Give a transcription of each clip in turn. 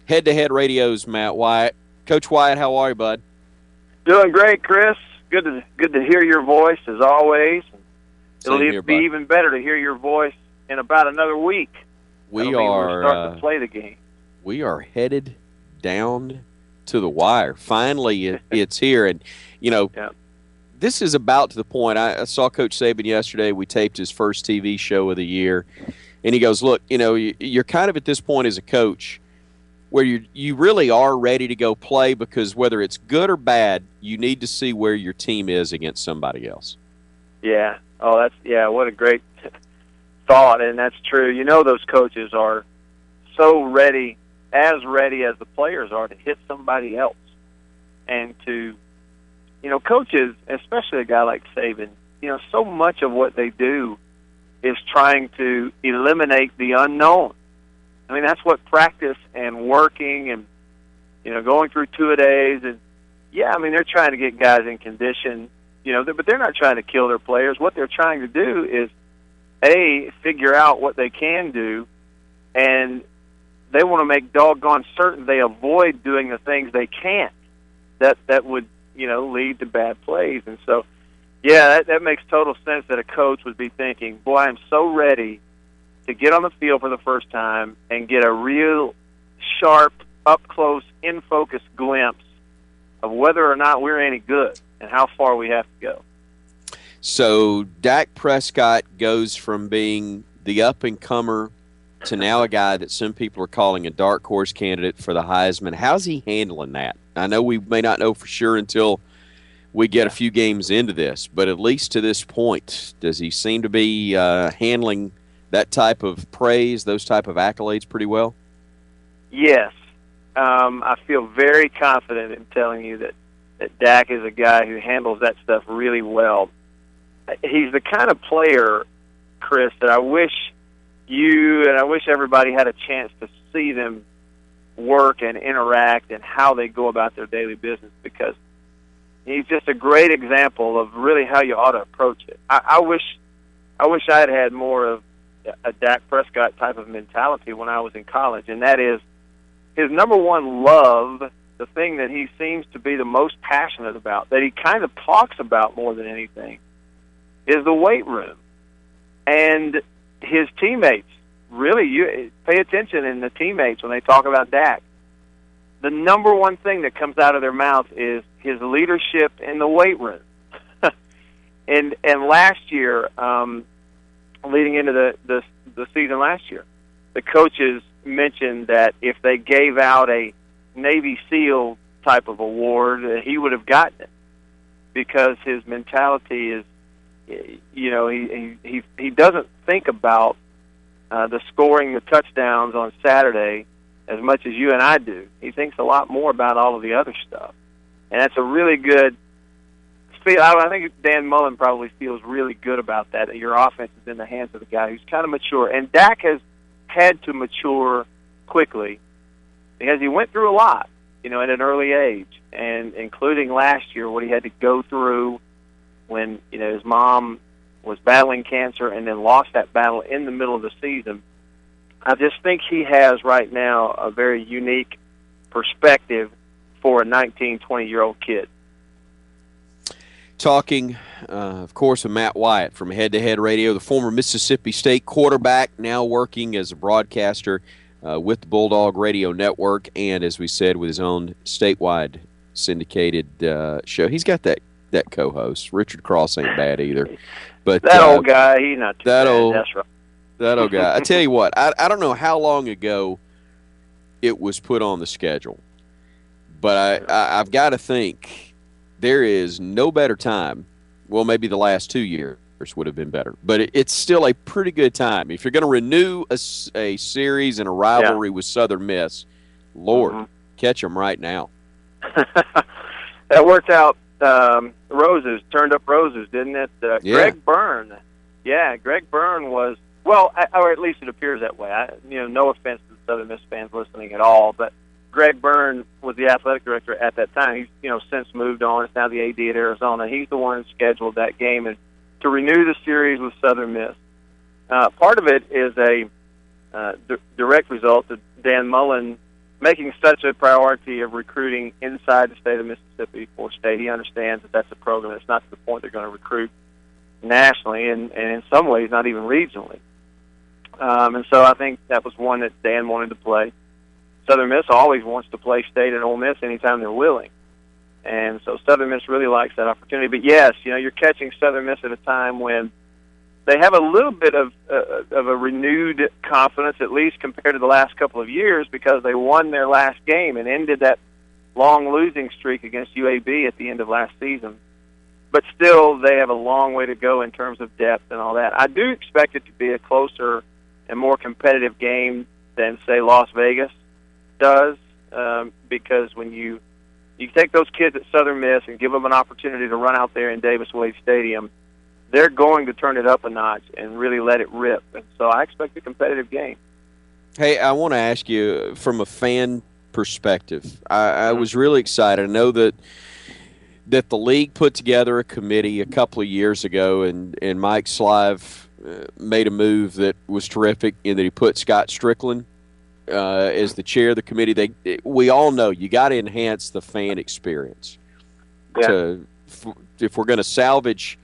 Head-to-Head Radio's Matt Wyatt. Coach Wyatt, how are you, bud? Doing great, Chris. Good to hear your voice, as always. It'll be even better to hear your voice in about another week. We're starting to play the game. We are headed down to the wire. Finally, it's here. And, This is about to the point. I saw Coach Saban yesterday. We taped his first TV show of the year. And he goes, look, you're kind of at this point as a coach where you really are ready to go play, because whether it's good or bad, you need to see where your team is against somebody else. Yeah. Oh, what a great thought, and that's true. Those coaches are so ready as the players are, to hit somebody else. And to, coaches, especially a guy like Saban, so much of what they do is trying to eliminate the unknown. I mean, that's what practice and working and, going through two-a-days. And, they're trying to get guys in condition, but they're not trying to kill their players. What they're trying to do is, A, figure out what they can do, and they want to make doggone certain they avoid doing the things they can't that would, lead to bad plays. And so, that makes total sense that a coach would be thinking, boy, I'm so ready to get on the field for the first time and get a real sharp, up-close, in-focus glimpse of whether or not we're any good and how far we have to go. So Dak Prescott goes from being the up-and-comer to now a guy that some people are calling a dark horse candidate for the Heisman. How's he handling that? I know we may not know for sure until we get a few games into this, but at least to this point, does he seem to be handling that type of praise, those type of accolades pretty well? Yes. I feel very confident in telling you that Dak is a guy who handles that stuff really well. He's the kind of player, Chris, that I wish you and I wish everybody had a chance to see them work and interact and how they go about their daily business, because he's just a great example of really how you ought to approach it. I wish I had more of a Dak Prescott type of mentality when I was in college, and that is his number one love, the thing that he seems to be the most passionate about, that he kind of talks about more than anything, is the weight room. And his teammates, really, you pay attention in the teammates when they talk about Dak. The number one thing that comes out of their mouth is his leadership in the weight room. and last year, leading into the season last year, the coaches mentioned that if they gave out a Navy SEAL type of award, he would have gotten it, because his mentality is, he doesn't think about the scoring the touchdowns on Saturday as much as you and I do. He thinks a lot more about all of the other stuff, and that's a really good feel. I think Dan Mullen probably feels really good about that your offense is in the hands of the guy who's kind of mature, and Dak has had to mature quickly because he went through a lot, at an early age, and including last year, what he had to go through when his mom was battling cancer and then lost that battle in the middle of the season. I just think he has right now a very unique perspective for a 19, 20-year-old kid. Talking, of course, with Matt Wyatt from Head-to-Head Radio, the former Mississippi State quarterback, now working as a broadcaster with the Bulldog Radio Network, and, as we said, with his own statewide syndicated show. He's got that co-host. Richard Cross ain't bad either. But that old guy, he's not too bad. That's right. That old guy. I tell you what, I don't know how long ago it was put on the schedule, but I've got to think there is no better time. Well, maybe the last 2 years would have been better, but it's still a pretty good time. If you're going to renew a series and a rivalry with Southern Miss, Lord, catch them right now. That worked out. Roses turned up roses, didn't it? Greg Byrne. Yeah, Greg Byrne was, well, or at least it appears that way. No offense to the Southern Miss fans listening at all, but Greg Byrne was the athletic director at that time. He's, since moved on. It's now the AD at Arizona. He's the one who scheduled that game and to renew the series with Southern Miss. Part of it is a direct result of Dan Mullen making such a priority of recruiting inside the state of Mississippi for State. He understands that that's a program that's not to the point they're going to recruit nationally and in some ways not even regionally. And so I think that was one that Dan wanted to play. Southern Miss always wants to play State and Ole Miss anytime they're willing. And so Southern Miss really likes that opportunity. But, yes, you're catching Southern Miss at a time when they have a little bit of a renewed confidence, at least compared to the last couple of years, because they won their last game and ended that long losing streak against UAB at the end of last season. But still, they have a long way to go in terms of depth and all that. I do expect it to be a closer and more competitive game than, say, Las Vegas does, because when you take those kids at Southern Miss and give them an opportunity to run out there in Davis-Wade Stadium, they're going to turn it up a notch and really let it rip. And so I expect a competitive game. Hey, I want to ask you, from a fan perspective, I was really excited. I know that the league put together a committee a couple of years ago, and Mike Slive made a move that was terrific in that he put Scott Strickland as the chair of the committee. We all know you got to enhance the fan experience. Yeah. If we're going to salvage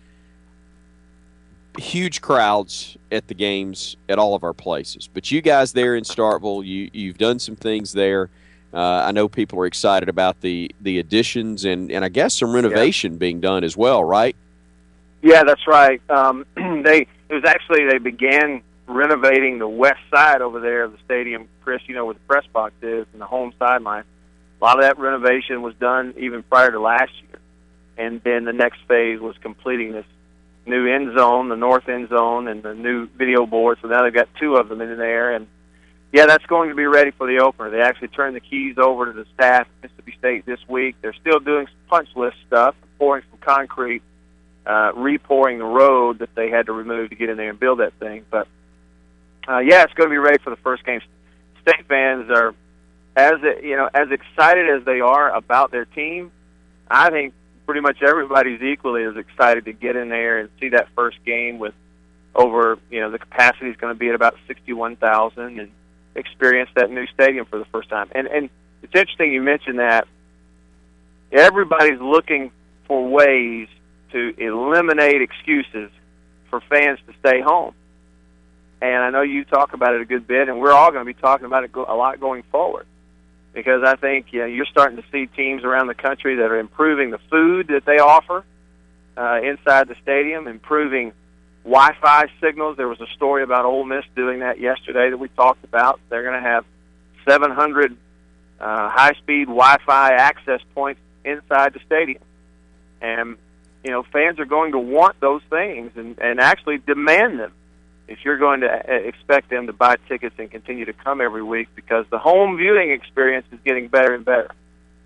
huge crowds at the games at all of our places. But you guys there in Starkville, you've done some things there. I know people are excited about the additions and I guess some renovation being done as well, right? Yeah, that's right. They began renovating the west side over there of the stadium, Chris, where the press box is and the home sideline. A lot of that renovation was done even prior to last year. And then the next phase was completing this new end zone, the north end zone, and the new video board. So now they've got two of them in there. And, yeah, that's going to be ready for the opener. They actually turned the keys over to the staff at Mississippi State this week. They're still doing some punch list stuff, pouring some concrete, re-pouring the road that they had to remove to get in there and build that thing. But, it's going to be ready for the first game. State fans are as excited as they are about their team. I think pretty much everybody's equally as excited to get in there and see that first game with over, the capacity is going to be at about 61,000 and experience that new stadium for the first time. And it's interesting you mentioned that. Everybody's looking for ways to eliminate excuses for fans to stay home. And I know you talk about it a good bit, and we're all going to be talking about it a lot going forward. Because I think you're starting to see teams around the country that are improving the food that they offer inside the stadium, improving Wi-Fi signals. There was a story about Ole Miss doing that yesterday that we talked about. They're going to have 700 high-speed Wi-Fi access points inside the stadium. And, fans are going to want those things and actually demand them if you're going to expect them to buy tickets and continue to come every week, because the home viewing experience is getting better and better.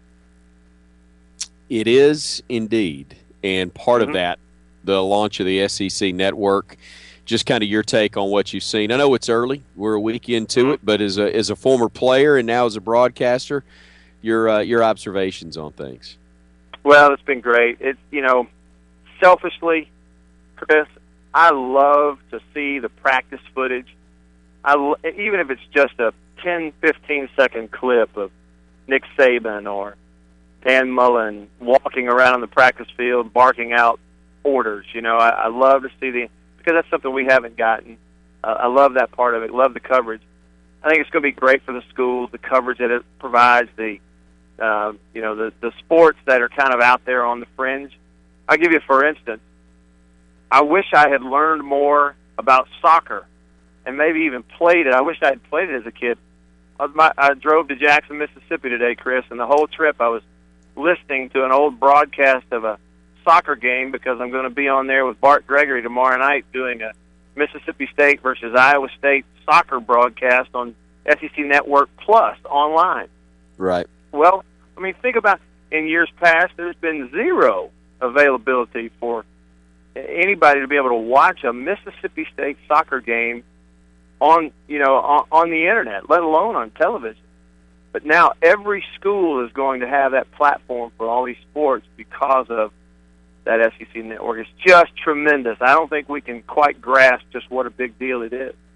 It is indeed. And part of that, the launch of the SEC network, just kind of your take on what you've seen. I know it's early. We're a week into it, but as a former player and now as a broadcaster, your observations on things. Well, it's been great. It's, selfishly, Chris, I love to see the practice footage. Even if it's just a 10, 15-second clip of Nick Saban or Dan Mullen walking around the practice field barking out orders. I love to see because that's something we haven't gotten. I love that part of it. Love the coverage. I think it's going to be great for the schools, the coverage that it provides, the sports that are kind of out there on the fringe. I'll give you, for instance, I wish I had learned more about soccer and maybe even played it. I wish I had played it as a kid. I drove to Jackson, Mississippi today, Chris, and the whole trip I was listening to an old broadcast of a soccer game because I'm going to be on there with Bart Gregory tomorrow night doing a Mississippi State versus Iowa State soccer broadcast on SEC Network Plus online. Right. Well, think about in years past, there's been zero availability for anybody to be able to watch a Mississippi State soccer game on the internet, let alone on television. But now every school is going to have that platform for all these sports because of that SEC network. It's just tremendous. I don't think we can quite grasp just what a big deal it is.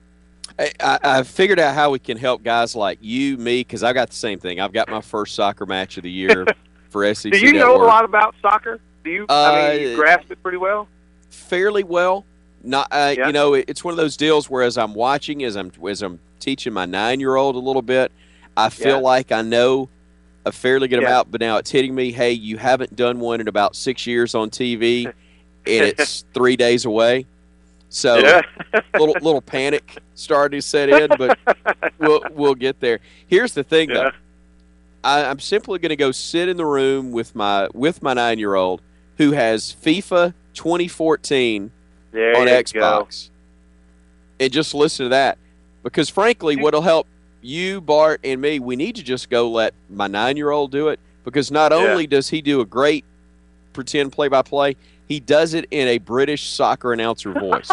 I figured out how we can help guys like you, me, because I got the same thing. I've got my first soccer match of the year for SEC Do you Network. know a lot about soccer? Do you? You grasp it pretty well. Fairly well. Not, Yeah. you know, it's one of those deals where as I'm watching, as I'm teaching my 9-year-old a little bit, I feel like I know a fairly good amount. But now it's hitting me. Hey, you haven't done one in about 6 years on TV, and it's 3 days away. So little panic starting to set in, but we'll get there. Here's the thing, though. I'm simply going to go sit in the room with my 9-year-old who has FIFA 2014 on Xbox, and just listen to that. Because frankly, what'll help you, Bart, and me, we need to just go let my 9-year-old do it. Because not only does he do a great pretend play-by-play, he does it in a British soccer announcer voice.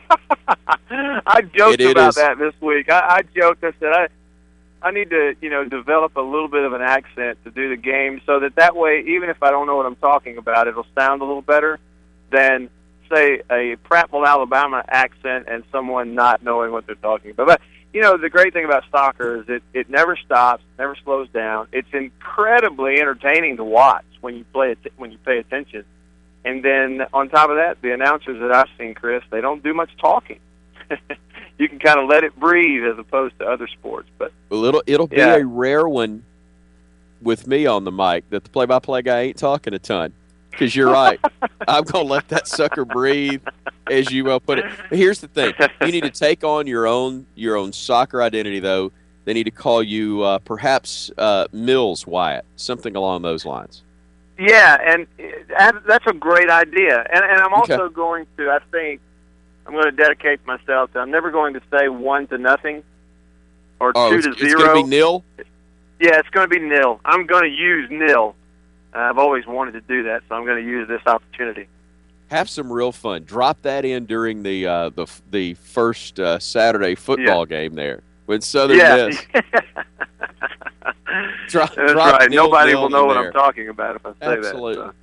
I joked about that this week. I joked. I said I need to, develop a little bit of an accent to do the game, so that way, even if I don't know what I'm talking about, it'll sound a little better than, say, a Prattville, Alabama accent and someone not knowing what they're talking about. But the great thing about soccer is it never stops, never slows down. It's incredibly entertaining to watch when you pay attention. And then on top of that, the announcers that I've seen, Chris, they don't do much talking. You can kind of let it breathe as opposed to other sports. But it'll be a rare one with me on the mic that the play-by-play guy ain't talking a ton. Because you're right, I'm gonna let that sucker breathe, as you well put it. But here's the thing: you need to take on your own soccer identity, though. They need to call you perhaps Mills Wyatt, something along those lines. Yeah, and that's a great idea. And I'm also going to, I think, I'm going to dedicate myself to, I'm never going to say 1-0 or 2-0. It's going to be nil? Yeah, it's going to be nil. I'm going to use nil. I've always wanted to do that, so I'm going to use this opportunity. Have some real fun. Drop that in during the first Saturday football game there when Southern Miss. That's right. Nobody will know what I'm talking about if I say that. Absolutely. So.